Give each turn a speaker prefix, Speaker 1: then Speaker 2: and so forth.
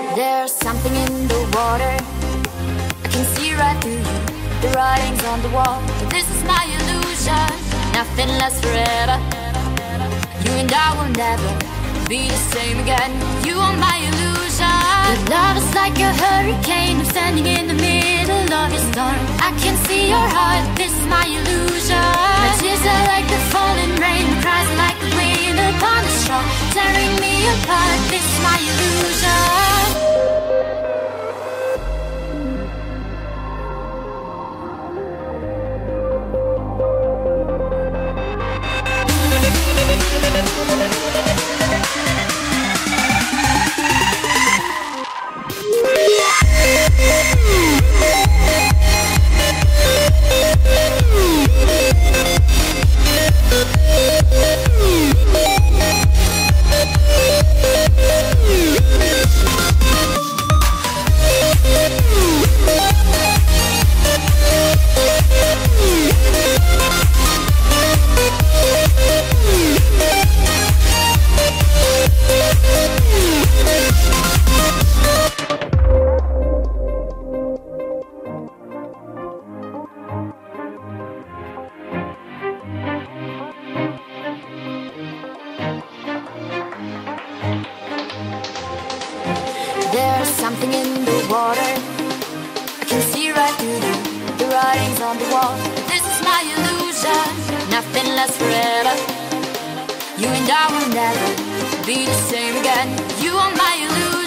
Speaker 1: There's something in the water, I can see right through you. The writing's on the wall, but this is my illusion. Nothing lasts forever. You and I will never be the same again. You are my illusion. Your love is like a hurricane. I'm standing in the middle of your storm. I can see your heart, this is my illusion. My tears are like the falling rain, cries like the wind upon the shore, tearing me apart, this is my illusion. There's something in the water, I can see right through you. The writing's on the wall, but this is my illusion. Nothing lasts forever. You and I will never be the same again. You are my illusion.